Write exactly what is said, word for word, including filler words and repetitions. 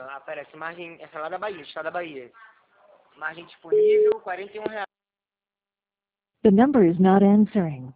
ó, aparece margem, essa lá da Bahia, estado da Bahia. Margem disponível, quarenta e um reais. The number is not answering.